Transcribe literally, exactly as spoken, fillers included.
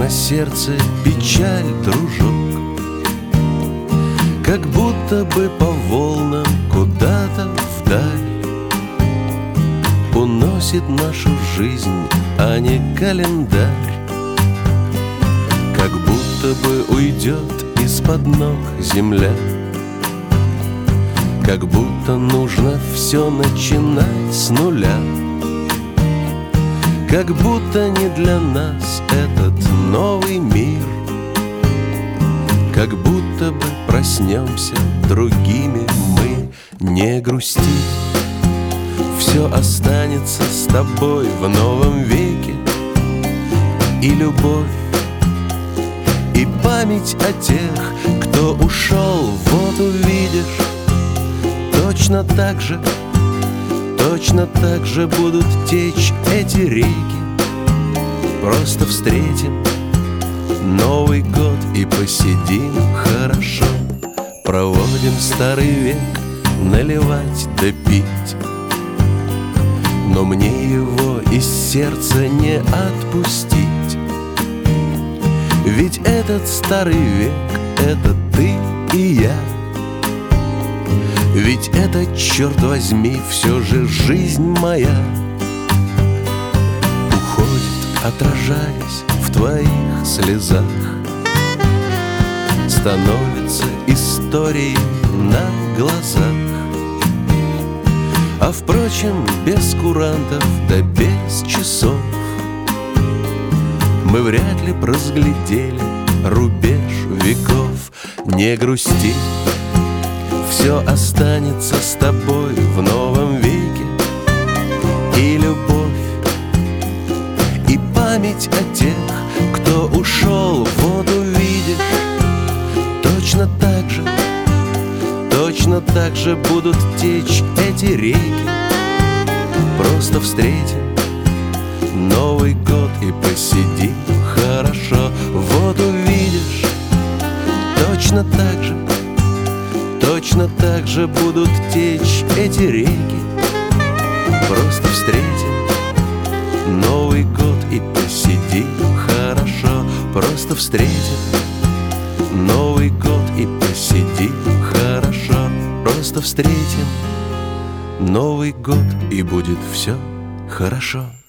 на сердце печаль, дружок, как будто бы по волнам куда-то вдаль уносит нашу жизнь, а не календарь. Как будто бы уйдет из-под ног земля, как будто нужно все начинать с нуля, как будто не для нас этот новый мир, как будто бы проснемся другими мы. Не грусти, все останется с тобой в новом веке. И любовь, и память о тех, кто ушел, вот увидишь. Точно так же, точно так же будут течь эти реки. Просто встретим Новый год и посидим хорошо. Проводим старый век, наливать да пить, но мне его из сердца не отпустить. Ведь этот старый век — это ты и я. Ведь это, черт возьми, все же жизнь моя. Уходит, отражаясь в твоих слезах, становится историей на глазах. А впрочем, без курантов да без часов мы вряд ли б разглядели рубеж веков. Не грусти, все останется с тобой в новом веке. И любовь, и память о тех, кто ушел, вот увидишь. Точно так же, точно так же будут течь эти реки. Просто встретим Новый год и посидим хорошо. Вот увидишь, точно так же, точно так же будут течь эти реки. Просто встретим Новый год и посидим хорошо. Просто встретим Новый год и посидим хорошо. Просто встретим Новый год и будет все хорошо.